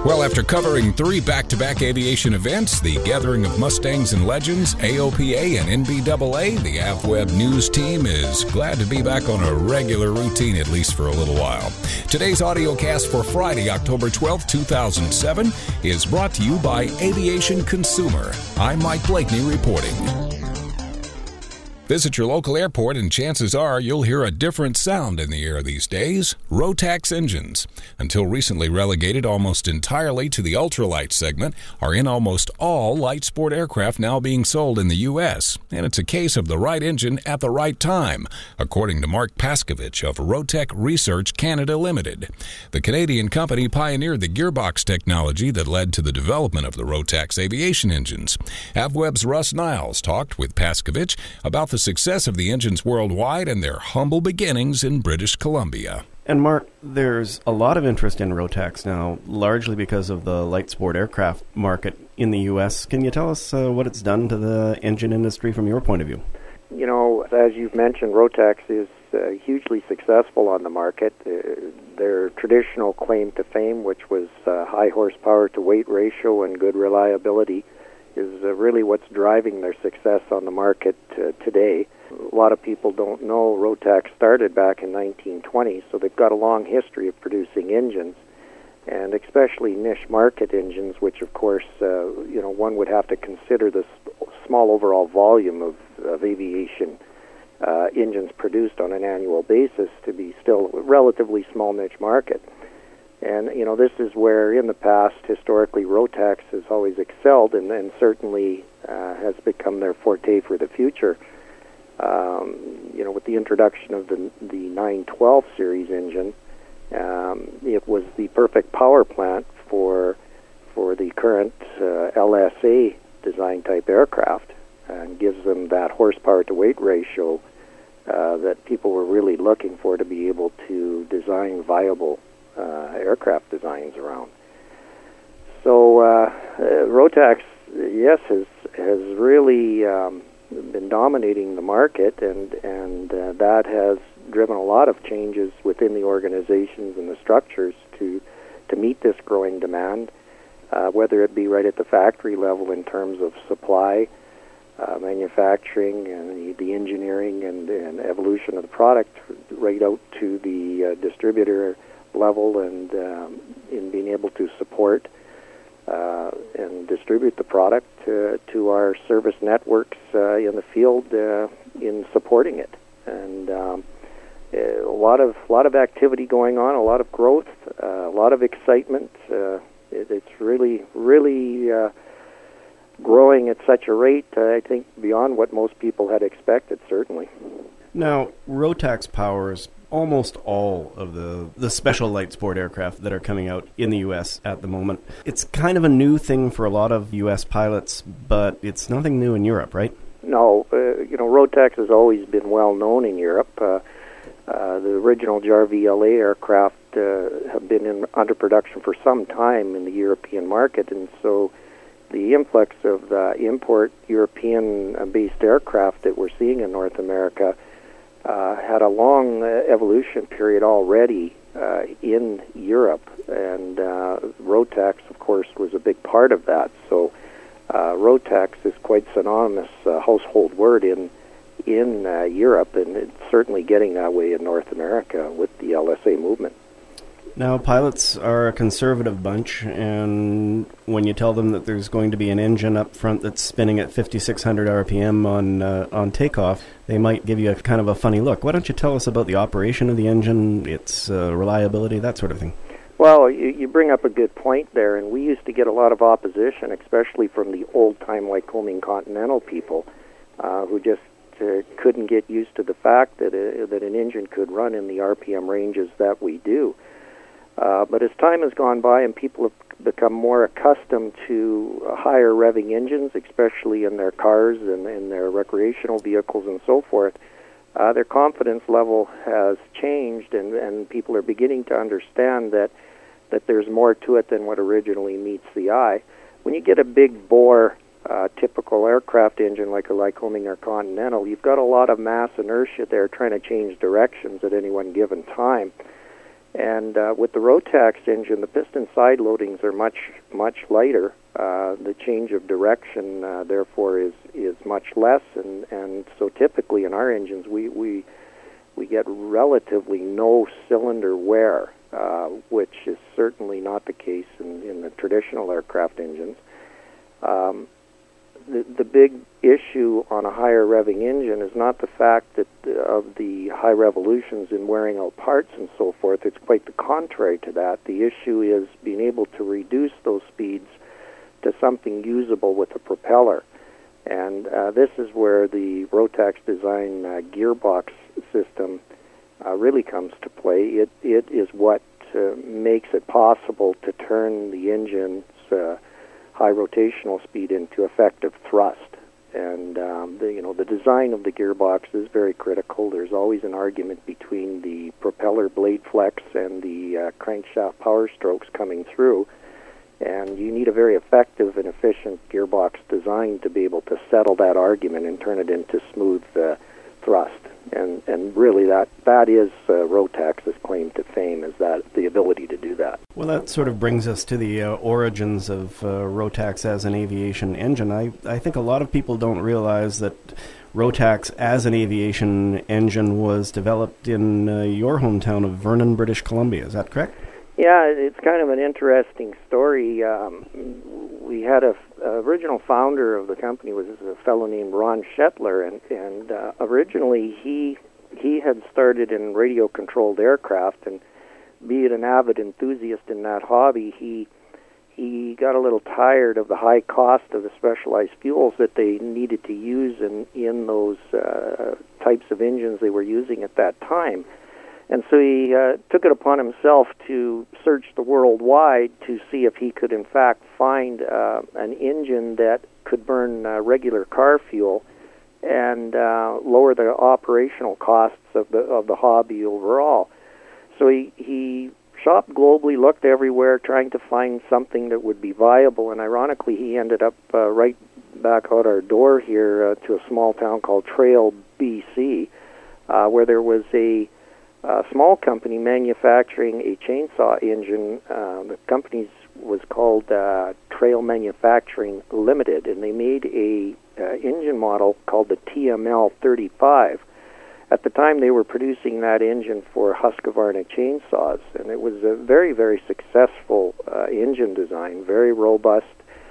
Well, after covering 3 back-to-back aviation events, the Gathering of Mustangs and Legends, AOPA, and NBAA, the AvWeb News team is glad to be back on a regular routine, at least for a little while. Today's audiocast for Friday, October 12, 2007, is brought to you by Aviation Consumer. I'm Mike Blakeney reporting. Visit your local airport and chances are you'll hear a different sound in the air these days. Rotax engines, until recently relegated almost entirely to the ultralight segment, are in almost all light sport aircraft now being sold in the U.S. And it's a case of the right engine at the right time, according to Mark Paskovich of Rotec Research Canada Limited. The Canadian company pioneered the gearbox technology that led to the development of the Rotax aviation engines. AvWeb's Russ Niles talked with Paskovich about the success of the engines worldwide and their humble beginnings in British Columbia. And Mark, there's a lot of interest in Rotax now, largely because of the light sport aircraft market in the U.S. Can you tell us what it's done to the engine industry from your point of view? You know, as you've mentioned, Rotax is hugely successful on the market. Their traditional claim to fame, which was high horsepower to weight ratio and good reliability, is really what's driving their success on the market today. A lot of people don't know Rotax started back in 1920, so they've got a long history of producing engines, and especially niche market engines, which of course, one would have to consider the small overall volume of aviation engines produced on an annual basis to be still a relatively small niche market. And, this is where, in the past, historically, Rotax has always excelled and certainly has become their forte for the future. With the introduction of the 912 series engine, it was the perfect power plant for the current LSA design type aircraft, and gives them that horsepower to weight ratio that people were really looking for to be able to design viable aircraft designs around. So Rotax, yes, has really been dominating the market, and that has driven a lot of changes within the organizations and the structures to meet this growing demand, whether it be right at the factory level in terms of supply, manufacturing, and the engineering and evolution of the product, right out to the distributor level, and in being able to support and distribute the product to our service networks in the field in supporting it. And a lot of activity going on, a lot of growth, a lot of excitement. It's really growing at such a rate, I think, beyond what most people had expected, certainly. Now, Rotax powers almost all of the special light sport aircraft that are coming out in the U.S. at the moment. It's kind of a new thing for a lot of U.S. pilots, but it's nothing new in Europe, right? No. Rotax has always been well known in Europe. The original JAR-VLA aircraft have been under production for some time in the European market, and so the influx of import European-based aircraft that we're seeing in North America had a long evolution period already in Europe, and Rotax, of course, was a big part of that. So Rotax is quite synonymous, household word in Europe, and it's certainly getting that way in North America with the LSA movement. Now, pilots are a conservative bunch, and when you tell them that there's going to be an engine up front that's spinning at 5,600 RPM on takeoff, they might give you a kind of a funny look. Why don't you tell us about the operation of the engine, its reliability, that sort of thing? Well, you bring up a good point there, and we used to get a lot of opposition, especially from the old-time Lycoming Continental people, who just couldn't get used to the fact that an engine could run in the RPM ranges that we do. But as time has gone by and people have become more accustomed to higher revving engines, especially in their cars and in their recreational vehicles and so forth, their confidence level has changed, and people are beginning to understand that there's more to it than what originally meets the eye. When you get a big bore typical aircraft engine like a Lycoming or Continental, you've got a lot of mass inertia there trying to change directions at any one given time. And with the Rotax engine, the piston side loadings are much lighter. The change of direction, therefore, is much less, and so typically in our engines, we get relatively no cylinder wear, which is certainly not the case in the traditional aircraft engines. The big issue on a higher revving engine is not the fact that of the high revolutions in wearing out parts and so forth. It's quite the contrary to that. The issue is being able to reduce those speeds to something usable with the propeller. And this is where the Rotax design gearbox system really comes to play. It is what makes it possible to turn the engine's high rotational speed into effective thrust. And the design of the gearbox is very critical. There's always an argument between the propeller blade flex and the crankshaft power strokes coming through. And you need a very effective and efficient gearbox design to be able to settle that argument and turn it into smooth thrust. And really that is Rotax's claim to fame, is that the ability to do that. Well, that sort of brings us to the origins of Rotax as an aviation engine. I think a lot of people don't realize that Rotax as an aviation engine was developed in your hometown of Vernon, British Columbia. Is that correct? Yeah, it's kind of an interesting story. We had a original founder of the company was a fellow named Ron Shetler, and originally he had started in radio-controlled aircraft, and be it an avid enthusiast in that hobby, he got a little tired of the high cost of the specialized fuels that they needed to use in those types of engines they were using at that time. And so he took it upon himself to search the world wide to see if he could, in fact, find an engine that could burn regular car fuel and lower the operational costs of the hobby overall. So he shopped globally, looked everywhere, trying to find something that would be viable. And ironically, he ended up right back out our door here to a small town called Trail, BC, where there was a small company manufacturing a chainsaw engine. The company was called Trail Manufacturing Limited, and they made a engine model called the TML 35. At the time, they were producing that engine for Husqvarna chainsaws, and it was a very, very successful engine design, very robust,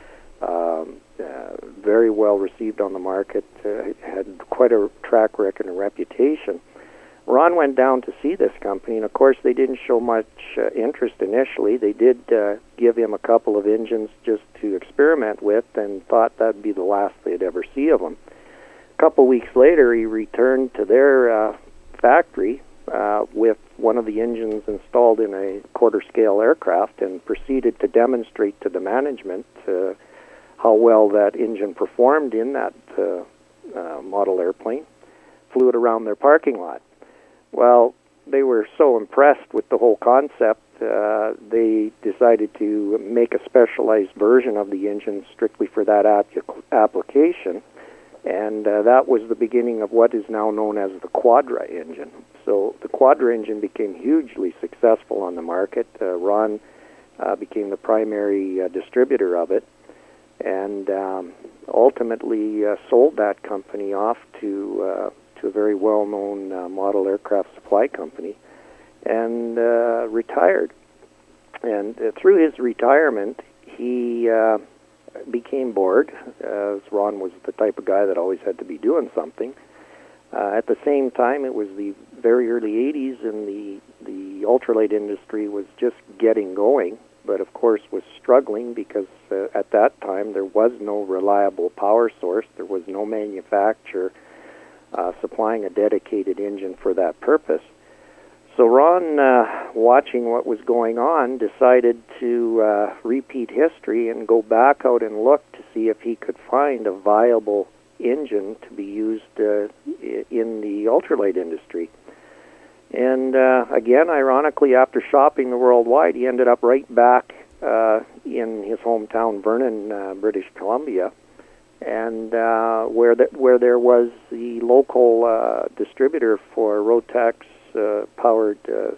very well received on the market, had quite a track record and reputation. Ron went down to see this company, and of course they didn't show much interest initially. They did give him a couple of engines just to experiment with, and thought that'd be the last they'd ever see of him. A couple weeks later, he returned to their factory with one of the engines installed in a quarter-scale aircraft, and proceeded to demonstrate to the management how well that engine performed in that model airplane. Flew it around their parking lot. Well, they were so impressed with the whole concept, they decided to make a specialized version of the engine strictly for that application, and that was the beginning of what is now known as the Quadra engine. So the Quadra engine became hugely successful on the market. Ron became the primary distributor of it, and ultimately sold that company off to a very well-known model aircraft supply company, and retired. And through his retirement, he became bored, as Ron was the type of guy that always had to be doing something. At the same time, it was the very early 80s, and the ultralight industry was just getting going, but of course was struggling because at that time there was no reliable power source, there was no manufacturer supplying a dedicated engine for that purpose. So Ron, watching what was going on, decided to repeat history and go back out and look to see if he could find a viable engine to be used in the ultralight industry. And again, ironically, after shopping the world wide, he ended up right back in his hometown, Vernon, British Columbia, and where there was the local distributor for Rotax powered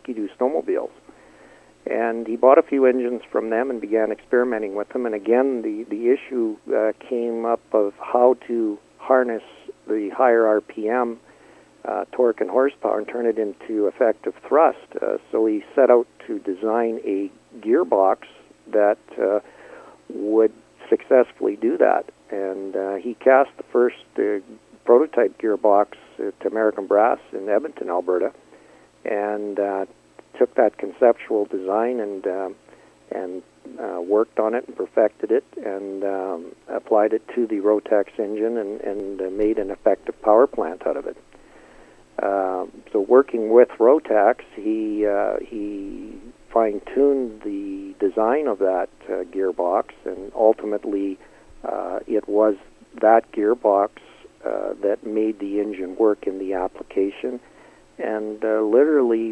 Ski-Doo snowmobiles. And he bought a few engines from them and began experimenting with them. And again, the issue came up of how to harness the higher RPM torque and horsepower and turn it into effective thrust. So he set out to design a gearbox that would successfully do that. And he cast the first prototype gearbox at American Brass in Edmonton, Alberta, and took that conceptual design and worked on it and perfected it and applied it to the Rotax engine and made an effective power plant out of it. So working with Rotax, he fine-tuned the design of that gearbox, and ultimately it was that gearbox that made the engine work in the application, and literally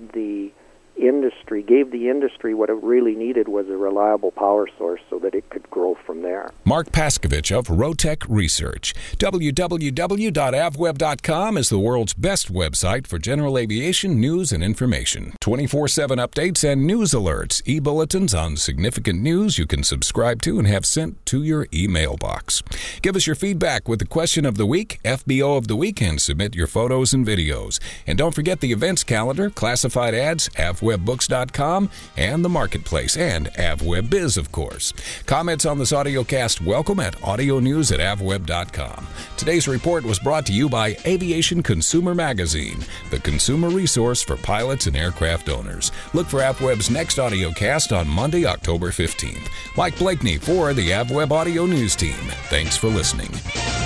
gave the industry what it really needed was a reliable power source so that it could grow from there. Mark Paskovich of Rotec Research. www.avweb.com is the world's best website for general aviation news and information. 24/7 updates and news alerts, e-bulletins on significant news you can subscribe to and have sent to your email box. Give us your feedback with the question of the week, FBO of the week, and submit your photos and videos. And don't forget the events calendar, classified ads, avwebbooks.com, and the marketplace, and AvWebBiz, of course. Comments on this audiocast welcome at audionews@avweb.com. Today's report was brought to you by Aviation Consumer Magazine, the consumer resource for pilots and aircraft owners. Look for AvWeb's next audiocast on Monday, October 15th. Mike Blakeney for the AvWeb Audio News Team. Thanks for listening.